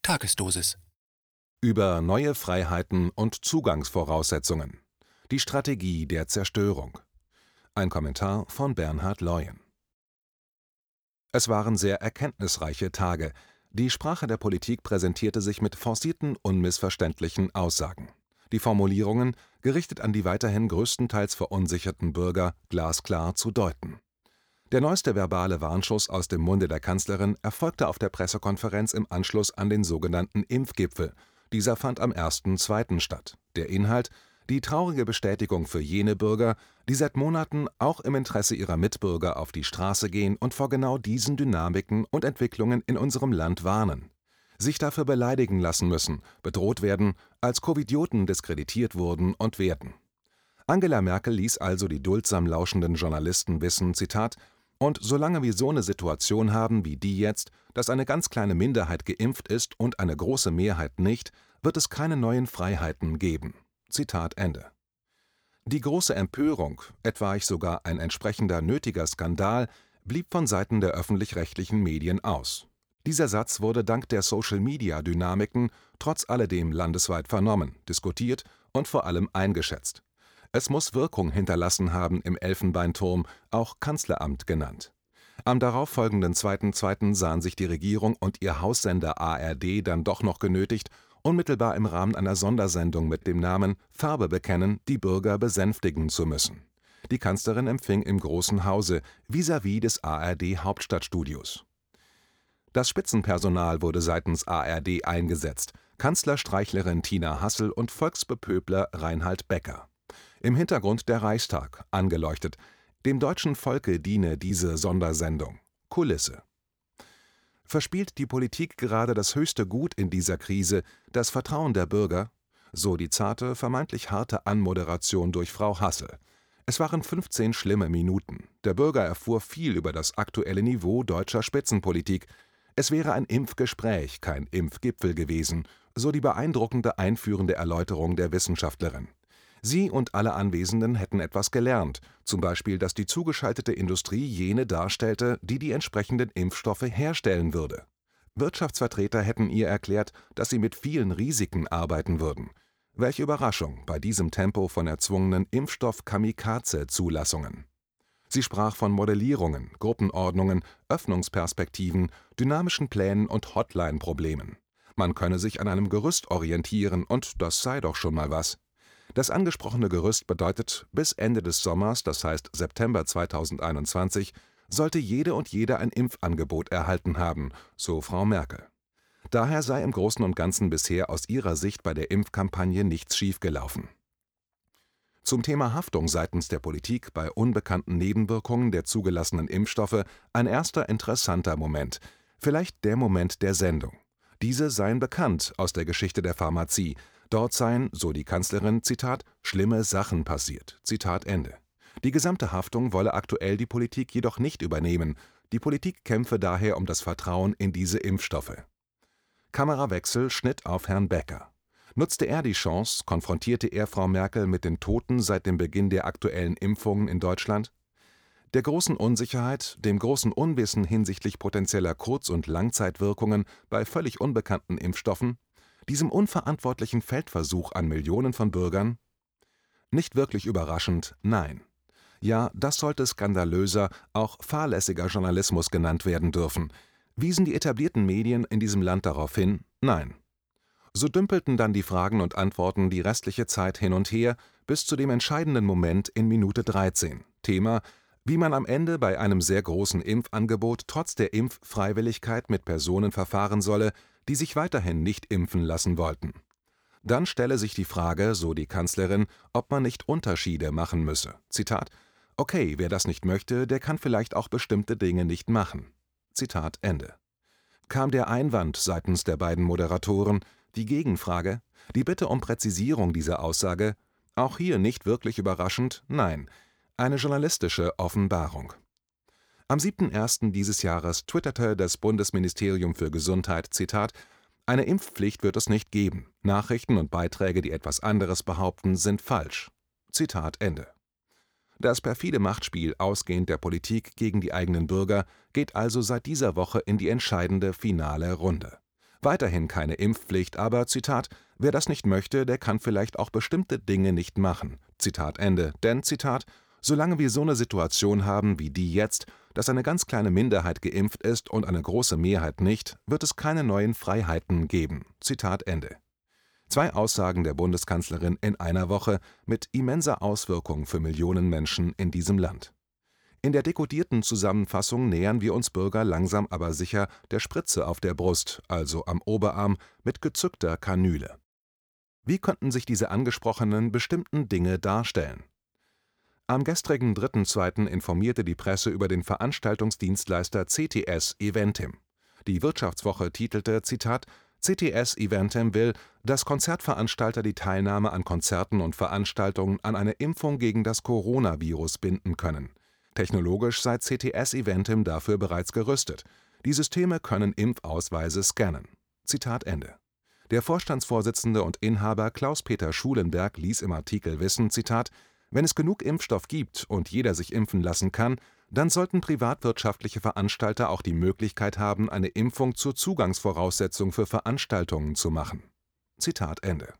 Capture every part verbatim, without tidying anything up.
Tagesdosis. Über neue Freiheiten und Zugangsvoraussetzungen. Die Strategie der Zerstörung. Ein Kommentar von Bernhard Leuen. Es waren sehr erkenntnisreiche Tage. Die Sprache der Politik präsentierte sich mit forcierten, unmissverständlichen Aussagen. Die Formulierungen, gerichtet an die weiterhin größtenteils verunsicherten Bürger, glasklar zu deuten. Der neueste verbale Warnschuss aus dem Munde der Kanzlerin erfolgte auf der Pressekonferenz im Anschluss an den sogenannten Impfgipfel. Dieser fand am ersten zweiten statt. Der Inhalt: die traurige Bestätigung für jene Bürger, die seit Monaten auch im Interesse ihrer Mitbürger auf die Straße gehen und vor genau diesen Dynamiken und Entwicklungen in unserem Land warnen. Sich dafür beleidigen lassen müssen, bedroht werden, als Covidioten diskreditiert wurden und werden. Angela Merkel ließ also die duldsam lauschenden Journalisten wissen, Zitat, und solange wir so eine Situation haben wie die jetzt, dass eine ganz kleine Minderheit geimpft ist und eine große Mehrheit nicht, wird es keine neuen Freiheiten geben. Zitat Ende. Die große Empörung, etwaig sogar ein entsprechender nötiger Skandal, blieb von Seiten der öffentlich-rechtlichen Medien aus. Dieser Satz wurde dank der Social-Media-Dynamiken trotz alledem landesweit vernommen, diskutiert und vor allem eingeschätzt. Es muss Wirkung hinterlassen haben im Elfenbeinturm, auch Kanzleramt genannt. Am darauffolgenden zweiten zweiten sahen sich die Regierung und ihr Haussender A R D dann doch noch genötigt, unmittelbar im Rahmen einer Sondersendung mit dem Namen »Farbe bekennen« die Bürger besänftigen zu müssen. Die Kanzlerin empfing im Großen Hause, vis-à-vis des A R D-Hauptstadtstudios. Das Spitzenpersonal wurde seitens A R D eingesetzt, Kanzlerstreichlerin Tina Hassel und Volksbepöbler Reinhard Becker. Im Hintergrund der Reichstag, angeleuchtet. Dem deutschen Volke diene diese Sondersendung. Kulisse. Verspielt die Politik gerade das höchste Gut in dieser Krise, das Vertrauen der Bürger? So die zarte, vermeintlich harte Anmoderation durch Frau Hassel. Es waren fünfzehn schlimme Minuten. Der Bürger erfuhr viel über das aktuelle Niveau deutscher Spitzenpolitik. Es wäre ein Impfgespräch, kein Impfgipfel gewesen, so die beeindruckende einführende Erläuterung der Wissenschaftlerin. Sie und alle Anwesenden hätten etwas gelernt, zum Beispiel, dass die zugeschaltete Industrie jene darstellte, die die entsprechenden Impfstoffe herstellen würde. Wirtschaftsvertreter hätten ihr erklärt, dass sie mit vielen Risiken arbeiten würden. Welche Überraschung bei diesem Tempo von erzwungenen Impfstoff-Kamikaze-Zulassungen. Sie sprach von Modellierungen, Gruppenordnungen, Öffnungsperspektiven, dynamischen Plänen und Hotline-Problemen. Man könne sich an einem Gerüst orientieren und das sei doch schon mal was. Das angesprochene Gerüst bedeutet, bis Ende des Sommers, das heißt September zweitausendeinundzwanzig, sollte jede und jeder ein Impfangebot erhalten haben, so Frau Merkel. Daher sei im Großen und Ganzen bisher aus ihrer Sicht bei der Impfkampagne nichts schiefgelaufen. Zum Thema Haftung seitens der Politik bei unbekannten Nebenwirkungen der zugelassenen Impfstoffe ein erster interessanter Moment, vielleicht der Moment der Sendung. Diese seien bekannt aus der Geschichte der Pharmazie. Dort seien, so die Kanzlerin, Zitat, schlimme Sachen passiert. Zitat Ende. Die gesamte Haftung wolle aktuell die Politik jedoch nicht übernehmen. Die Politik kämpfe daher um das Vertrauen in diese Impfstoffe. Kamerawechsel, Schnitt auf Herrn Becker. Nutzte er die Chance, konfrontierte er Frau Merkel mit den Toten seit dem Beginn der aktuellen Impfungen in Deutschland? Der großen Unsicherheit, dem großen Unwissen hinsichtlich potenzieller Kurz- und Langzeitwirkungen bei völlig unbekannten Impfstoffen? Diesem unverantwortlichen Feldversuch an Millionen von Bürgern? Nicht wirklich überraschend, nein. Ja, das sollte skandalöser, auch fahrlässiger Journalismus genannt werden dürfen. Wiesen die etablierten Medien in diesem Land darauf hin? Nein. So dümpelten dann die Fragen und Antworten die restliche Zeit hin und her, bis zu dem entscheidenden Moment in Minute dreizehn. Thema: wie man am Ende bei einem sehr großen Impfangebot trotz der Impffreiwilligkeit mit Personen verfahren solle, die sich weiterhin nicht impfen lassen wollten. Dann stelle sich die Frage, so die Kanzlerin, ob man nicht Unterschiede machen müsse. Zitat: Okay, wer das nicht möchte, der kann vielleicht auch bestimmte Dinge nicht machen. Zitat Ende. Kam der Einwand seitens der beiden Moderatoren, die Gegenfrage, die Bitte um Präzisierung dieser Aussage, auch hier nicht wirklich überraschend, nein, eine journalistische Offenbarung. Am siebten ersten dieses Jahres twitterte das Bundesministerium für Gesundheit, Zitat, eine Impfpflicht wird es nicht geben. Nachrichten und Beiträge, die etwas anderes behaupten, sind falsch. Zitat Ende. Das perfide Machtspiel ausgehend der Politik gegen die eigenen Bürger geht also seit dieser Woche in die entscheidende finale Runde. Weiterhin keine Impfpflicht, aber, Zitat, wer das nicht möchte, der kann vielleicht auch bestimmte Dinge nicht machen. Zitat Ende. Denn, Zitat, solange wir so eine Situation haben wie die jetzt, dass eine ganz kleine Minderheit geimpft ist und eine große Mehrheit nicht, wird es keine neuen Freiheiten geben. Zitat Ende. Zwei Aussagen der Bundeskanzlerin in einer Woche mit immenser Auswirkung für Millionen Menschen in diesem Land. In der dekodierten Zusammenfassung nähern wir uns Bürger langsam aber sicher der Spritze auf der Brust, also am Oberarm, mit gezückter Kanüle. Wie könnten sich diese angesprochenen bestimmten Dinge darstellen? Am gestrigen dritten zweiten informierte die Presse über den Veranstaltungsdienstleister C T S Eventim. Die Wirtschaftswoche titelte, Zitat, C T S Eventim will, dass Konzertveranstalter die Teilnahme an Konzerten und Veranstaltungen an eine Impfung gegen das Coronavirus binden können. Technologisch sei C T S Eventim dafür bereits gerüstet. Die Systeme können Impfausweise scannen. Zitat Ende. Der Vorstandsvorsitzende und Inhaber Klaus-Peter Schulenberg ließ im Artikel wissen, Zitat, wenn es genug Impfstoff gibt und jeder sich impfen lassen kann, dann sollten privatwirtschaftliche Veranstalter auch die Möglichkeit haben, eine Impfung zur Zugangsvoraussetzung für Veranstaltungen zu machen. Zitat Ende.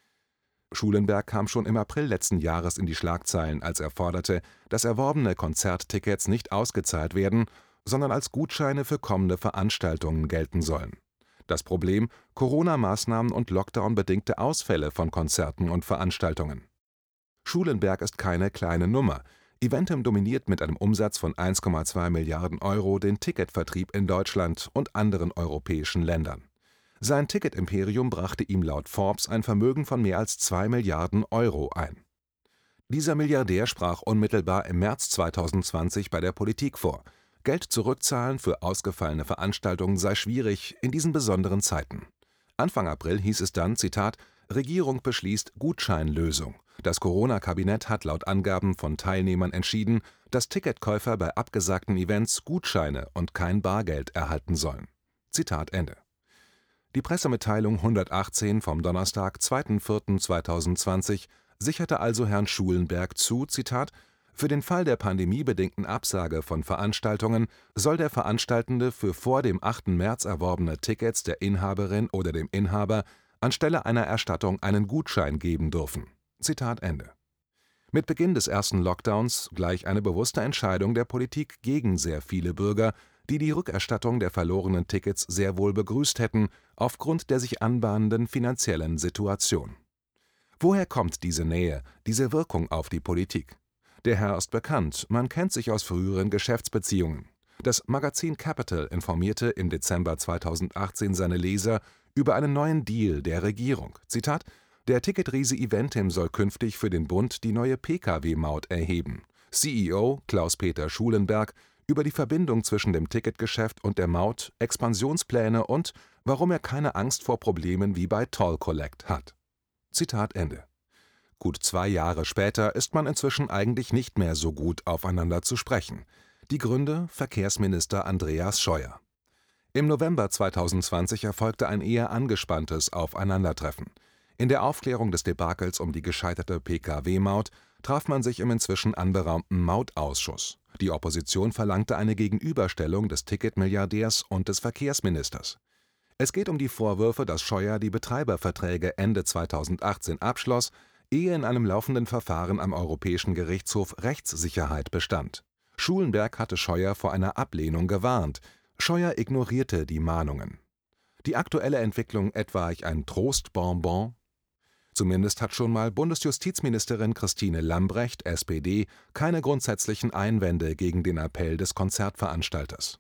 Schulenberg kam schon im April letzten Jahres in die Schlagzeilen, als er forderte, dass erworbene Konzerttickets nicht ausgezahlt werden, sondern als Gutscheine für kommende Veranstaltungen gelten sollen. Das Problem: Corona-Maßnahmen und Lockdown-bedingte Ausfälle von Konzerten und Veranstaltungen. Schulenberg ist keine kleine Nummer. Eventim dominiert mit einem Umsatz von eins Komma zwei Milliarden Euro den Ticketvertrieb in Deutschland und anderen europäischen Ländern. Sein Ticket-Imperium brachte ihm laut Forbes ein Vermögen von mehr als zwei Milliarden Euro ein. Dieser Milliardär sprach unmittelbar im März zweitausendzwanzig bei der Politik vor. Geld zurückzahlen für ausgefallene Veranstaltungen sei schwierig in diesen besonderen Zeiten. Anfang April hieß es dann, Zitat, Regierung beschließt Gutscheinlösung. Das Corona-Kabinett hat laut Angaben von Teilnehmern entschieden, dass Ticketkäufer bei abgesagten Events Gutscheine und kein Bargeld erhalten sollen. Zitat Ende. Die Pressemitteilung hundertachtzehn vom Donnerstag, zweiter vierter zweitausendzwanzig sicherte also Herrn Schulenberg zu, Zitat, für den Fall der pandemiebedingten Absage von Veranstaltungen soll der Veranstaltende für vor dem achten März erworbene Tickets der Inhaberin oder dem Inhaber anstelle einer Erstattung einen Gutschein geben dürfen. Zitat Ende. Mit Beginn des ersten Lockdowns gleich eine bewusste Entscheidung der Politik gegen sehr viele Bürger, die die Rückerstattung der verlorenen Tickets sehr wohl begrüßt hätten, aufgrund der sich anbahnenden finanziellen Situation. Woher kommt diese Nähe, diese Wirkung auf die Politik? Der Herr ist bekannt, man kennt sich aus früheren Geschäftsbeziehungen. Das Magazin Capital informierte im Dezember zweitausendachtzehn seine Leser über einen neuen Deal der Regierung. Zitat: Der Ticketriese Eventim soll künftig für den Bund die neue P K W-Maut erheben. C E O Klaus-Peter Schulenberg über die Verbindung zwischen dem Ticketgeschäft und der Maut, Expansionspläne und warum er keine Angst vor Problemen wie bei Toll Collect hat. Zitat Ende. Gut zwei Jahre später ist man inzwischen eigentlich nicht mehr so gut aufeinander zu sprechen. Die Gründe: Verkehrsminister Andreas Scheuer. Im November zweitausendzwanzig erfolgte ein eher angespanntes Aufeinandertreffen. In der Aufklärung des Debakels um die gescheiterte P K W-Maut traf man sich im inzwischen anberaumten Mautausschuss. Die Opposition verlangte eine Gegenüberstellung des Ticketmilliardärs und des Verkehrsministers. Es geht um die Vorwürfe, dass Scheuer die Betreiberverträge Ende zweitausendachtzehn abschloss, ehe in einem laufenden Verfahren am Europäischen Gerichtshof Rechtssicherheit bestand. Schulenberg hatte Scheuer vor einer Ablehnung gewarnt. Scheuer ignorierte die Mahnungen. Die aktuelle Entwicklung etwaig ein Trostbonbon? Zumindest hat schon mal Bundesjustizministerin Christine Lambrecht, S P D, keine grundsätzlichen Einwände gegen den Appell des Konzertveranstalters.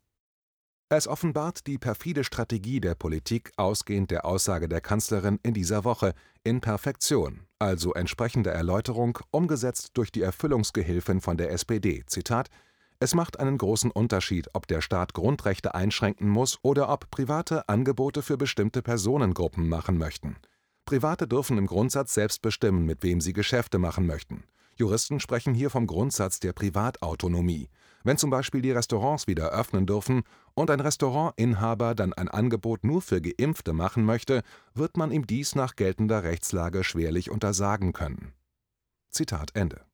Es offenbart die perfide Strategie der Politik, ausgehend der Aussage der Kanzlerin in dieser Woche, in Perfektion, also entsprechende Erläuterung, umgesetzt durch die Erfüllungsgehilfin von der S P D. Zitat: Es macht einen großen Unterschied, ob der Staat Grundrechte einschränken muss oder ob Private Angebote für bestimmte Personengruppen machen möchten. Private dürfen im Grundsatz selbst bestimmen, mit wem sie Geschäfte machen möchten. Juristen sprechen hier vom Grundsatz der Privatautonomie. Wenn zum Beispiel die Restaurants wieder öffnen dürfen und ein Restaurantinhaber dann ein Angebot nur für Geimpfte machen möchte, wird man ihm dies nach geltender Rechtslage schwerlich untersagen können. Zitat Ende.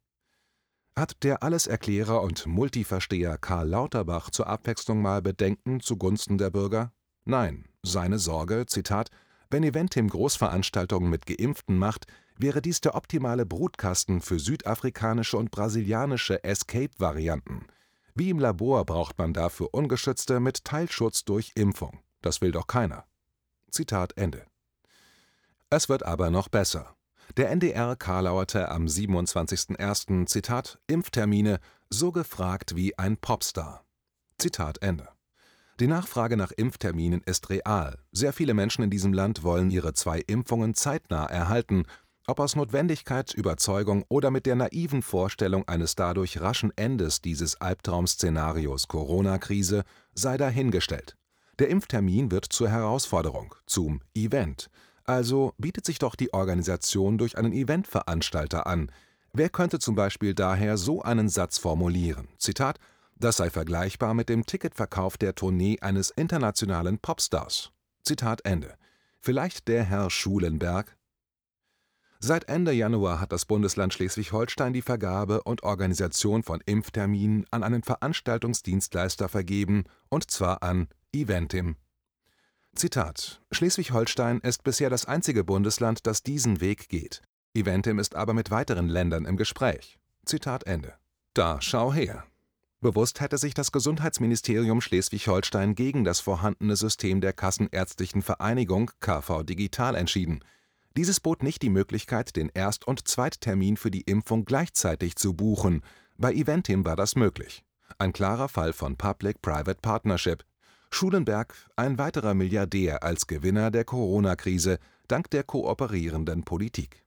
Hat der Alleserklärer und Multiversteher Karl Lauterbach zur Abwechslung mal Bedenken zugunsten der Bürger? Nein, Seine Sorge, Zitat, wenn Eventim Großveranstaltungen mit Geimpften macht, wäre dies der optimale Brutkasten für südafrikanische und brasilianische Escape-Varianten. Wie im Labor braucht man dafür Ungeschützte mit Teilschutz durch Impfung. Das will doch keiner. Zitat Ende. Es wird aber noch besser. Der N D R karlauerte am siebenundzwanzigsten ersten Zitat, Impftermine, so gefragt wie ein Popstar. Zitat Ende. Die Nachfrage nach Impfterminen ist real. Sehr viele Menschen in diesem Land wollen ihre zwei Impfungen zeitnah erhalten. Ob aus Notwendigkeit, Überzeugung oder mit der naiven Vorstellung eines dadurch raschen Endes dieses Albtraum-Szenarios Corona-Krise, sei dahingestellt. Der Impftermin wird zur Herausforderung, zum Event. Also bietet sich doch die Organisation durch einen Eventveranstalter an. Wer könnte zum Beispiel daher so einen Satz formulieren? Zitat, das sei vergleichbar mit dem Ticketverkauf der Tournee eines internationalen Popstars. Zitat Ende. Vielleicht der Herr Schulenberg? Seit Ende Januar hat das Bundesland Schleswig-Holstein die Vergabe und Organisation von Impfterminen an einen Veranstaltungsdienstleister vergeben, und zwar an Eventim. Zitat: Schleswig-Holstein ist bisher das einzige Bundesland, das diesen Weg geht. Eventim ist aber mit weiteren Ländern im Gespräch. Zitat Ende. Da schau her. Bewusst hätte sich das Gesundheitsministerium Schleswig-Holstein gegen das vorhandene System der Kassenärztlichen Vereinigung K V Digital entschieden. Dieses bot nicht die Möglichkeit, den Erst- und Zweittermin für die Impfung gleichzeitig zu buchen. Bei Eventim war das möglich. Ein klarer Fall von Public-Private Partnership. Schulenberg, ein weiterer Milliardär als Gewinner der Corona-Krise, dank der kooperierenden Politik.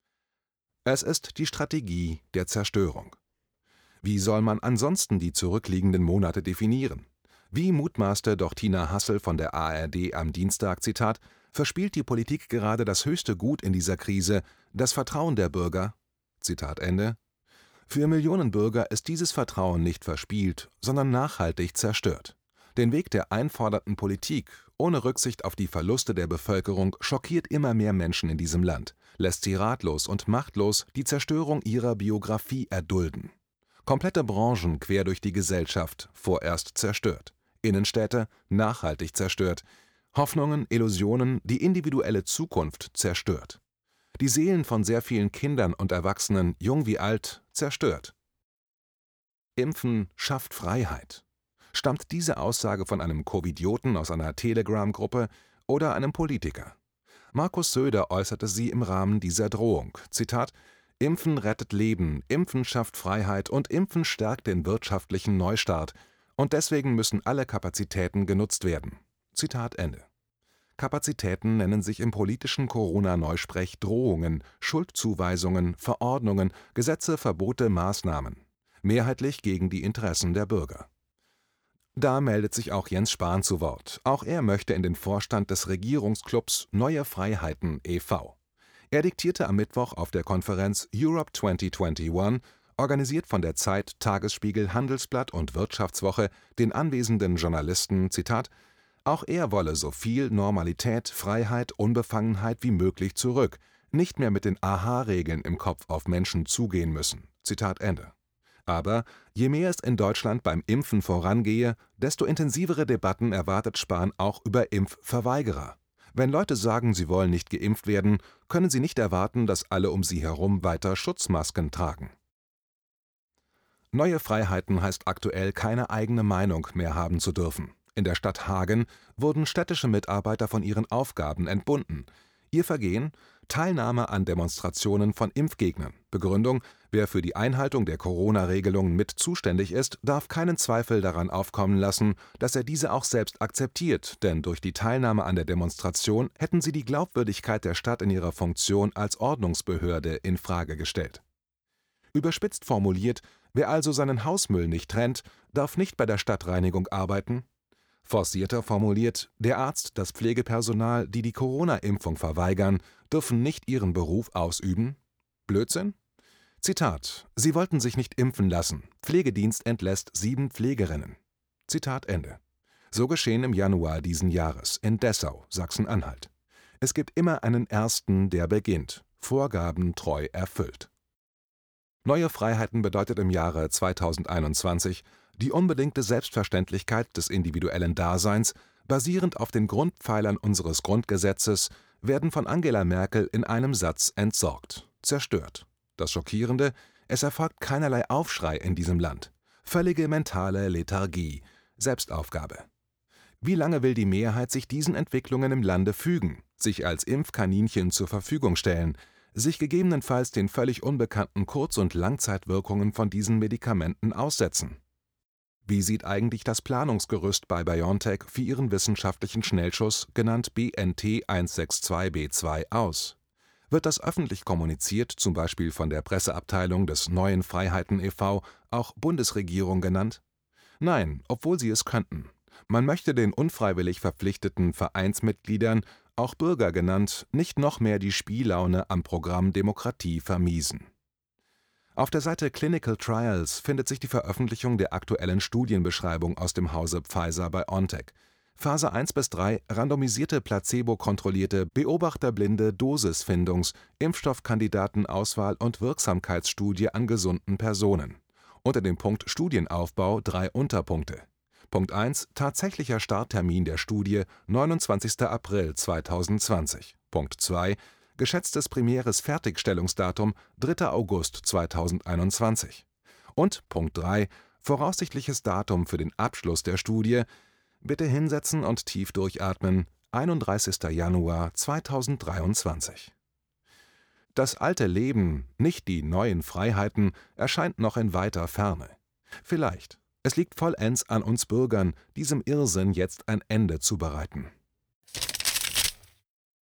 Es ist die Strategie der Zerstörung. Wie soll man ansonsten die zurückliegenden Monate definieren? Wie mutmaßte doch Tina Hassel von der A R D am Dienstag, Zitat, verspielt die Politik gerade das höchste Gut in dieser Krise, das Vertrauen der Bürger? Zitat Ende. Für Millionen Bürger ist dieses Vertrauen nicht verspielt, sondern nachhaltig zerstört. Den Weg der einfordernden Politik, ohne Rücksicht auf die Verluste der Bevölkerung, schockiert immer mehr Menschen in diesem Land, lässt sie ratlos und machtlos die Zerstörung ihrer Biografie erdulden. Komplette Branchen quer durch die Gesellschaft, vorerst zerstört. Innenstädte nachhaltig zerstört. Hoffnungen, Illusionen, die individuelle Zukunft zerstört. Die Seelen von sehr vielen Kindern und Erwachsenen, jung wie alt, zerstört. Impfen schafft Freiheit. Stammt diese Aussage von einem Covidioten aus einer Telegram-Gruppe oder einem Politiker? Markus Söder äußerte sie im Rahmen dieser Drohung. Zitat: Impfen rettet Leben, Impfen schafft Freiheit und Impfen stärkt den wirtschaftlichen Neustart. Und deswegen müssen alle Kapazitäten genutzt werden. Zitat Ende. Kapazitäten nennen sich im politischen Corona-Neusprech Drohungen, Schuldzuweisungen, Verordnungen, Gesetze, Verbote, Maßnahmen. Mehrheitlich gegen die Interessen der Bürger. Da meldet sich auch Jens Spahn zu Wort. Auch er möchte in den Vorstand des Regierungsclubs Neue Freiheiten e V Er diktierte am Mittwoch auf der Konferenz Europe zwanzig einundzwanzig, organisiert von der Zeit, Tagesspiegel, Handelsblatt und Wirtschaftswoche, den anwesenden Journalisten, Zitat, auch er wolle so viel Normalität, Freiheit, Unbefangenheit wie möglich zurück, nicht mehr mit den Aha-Regeln im Kopf auf Menschen zugehen müssen. Zitat Ende. Aber je mehr es in Deutschland beim Impfen vorangehe, desto intensivere Debatten erwartet Spahn auch über Impfverweigerer. Wenn Leute sagen, sie wollen nicht geimpft werden, können sie nicht erwarten, dass alle um sie herum weiter Schutzmasken tragen. Neue Freiheiten heißt aktuell, keine eigene Meinung mehr haben zu dürfen. In der Stadt Hagen wurden städtische Mitarbeiter von ihren Aufgaben entbunden. Ihr Vergehen? Teilnahme an Demonstrationen von Impfgegnern. Begründung: Wer für die Einhaltung der Corona-Regelungen mit zuständig ist, darf keinen Zweifel daran aufkommen lassen, dass er diese auch selbst akzeptiert, denn durch die Teilnahme an der Demonstration hätten sie die Glaubwürdigkeit der Stadt in ihrer Funktion als Ordnungsbehörde in Frage gestellt. Überspitzt formuliert: Wer also seinen Hausmüll nicht trennt, darf nicht bei der Stadtreinigung arbeiten. Forcierter formuliert: Der Arzt, das Pflegepersonal, die die Corona-Impfung verweigern, dürfen nicht ihren Beruf ausüben? Blödsinn? Zitat: Sie wollten sich nicht impfen lassen. Pflegedienst entlässt sieben Pflegerinnen. Zitat Ende. So geschehen im Januar diesen Jahres in Dessau, Sachsen-Anhalt. Es gibt immer einen Ersten, der beginnt, Vorgaben treu erfüllt. Neue Freiheiten bedeutet im Jahre zweitausendeinundzwanzig, Die unbedingte Selbstverständlichkeit des individuellen Daseins, basierend auf den Grundpfeilern unseres Grundgesetzes, werden von Angela Merkel in einem Satz entsorgt, zerstört. Das Schockierende: Es erfolgt keinerlei Aufschrei in diesem Land. Völlige mentale Lethargie, Selbstaufgabe. Wie lange will die Mehrheit sich diesen Entwicklungen im Lande fügen, sich als Impfkaninchen zur Verfügung stellen, sich gegebenenfalls den völlig unbekannten Kurz- und Langzeitwirkungen von diesen Medikamenten aussetzen? Wie sieht eigentlich das Planungsgerüst bei BioNTech für ihren wissenschaftlichen Schnellschuss, genannt B N T eins sechs zwei B zwei, aus? Wird das öffentlich kommuniziert, zum Beispiel von der Presseabteilung des Neuen Freiheiten e V, auch Bundesregierung genannt? Nein, obwohl sie es könnten. Man möchte den unfreiwillig verpflichteten Vereinsmitgliedern, auch Bürger genannt, nicht noch mehr die Spiellaune am Programm Demokratie vermiesen. Auf der Seite Clinical Trials findet sich die Veröffentlichung der aktuellen Studienbeschreibung aus dem Hause Pfizer-BioNTech. Phase eins bis drei, randomisierte, placebo-kontrollierte, beobachterblinde Dosisfindungs-, Impfstoffkandidatenauswahl und Wirksamkeitsstudie an gesunden Personen. Unter dem Punkt Studienaufbau drei Unterpunkte. Punkt eins. Tatsächlicher Starttermin der Studie neunundzwanzigster April zweitausendzwanzig. Punkt zwei. Geschätztes primäres Fertigstellungsdatum dritter August zweitausendeinundzwanzig. Und Punkt drei. Voraussichtliches Datum für den Abschluss der Studie. Bitte hinsetzen und tief durchatmen. einunddreißigster Januar zweitausenddreiundzwanzig. Das alte Leben, nicht die neuen Freiheiten, erscheint noch in weiter Ferne. Vielleicht. Es liegt vollends an uns Bürgern, diesem Irrsinn jetzt ein Ende zu bereiten.